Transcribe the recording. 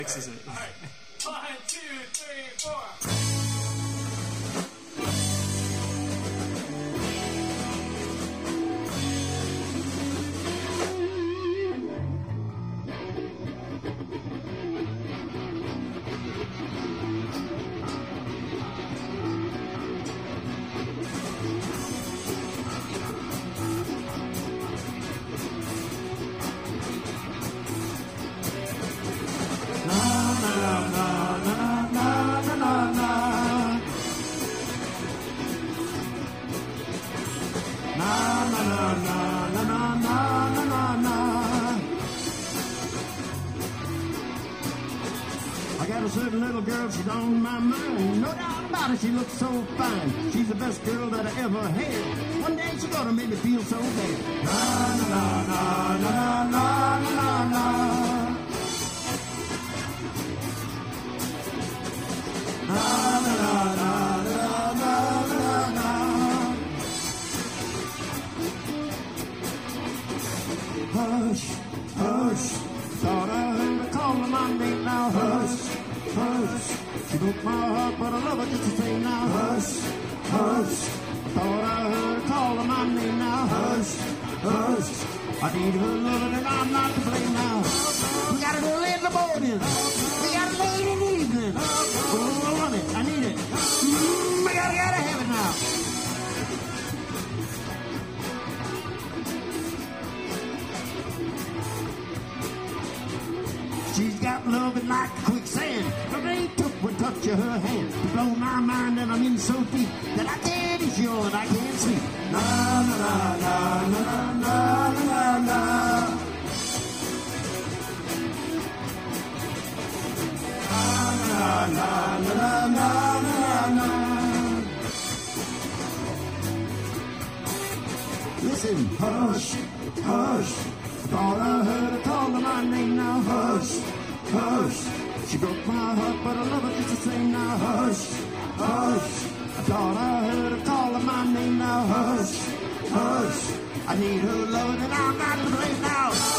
Fixes it. All right. 1, 2, 3, I got a certain little girl, she's on my mind. No doubt about it, she looks so fine. She's the best girl that I ever had. One day she's gonna make me feel so bad. Na na na na na na na na. Na na na na na na na na. Hush, hush. Thought I heard her calling my name now. Hush, hush. She broke my heart, but I love her just the same now. Hush, hush. Thought I heard her calling my name now. Hush, hush. I need her loving and I'm not to blame now. We got it early in the morning. We got it late in the evening. Oh, I want it. I need it. I gotta have it now. She's got loving like quicksand. But they took would touch of her hand to blow my mind, and I'm in so deep that I can't assure that I can't sleep. Na na na na na na na na. Na na na na na na. Listen, hush, hush. Thought I heard her calling my name now. Hush, hush. She broke my heart, but I love her just the same now. Hush, hush. I thought I heard her calling my name now. Hush, hush. I need her loving and I'm not to blame now.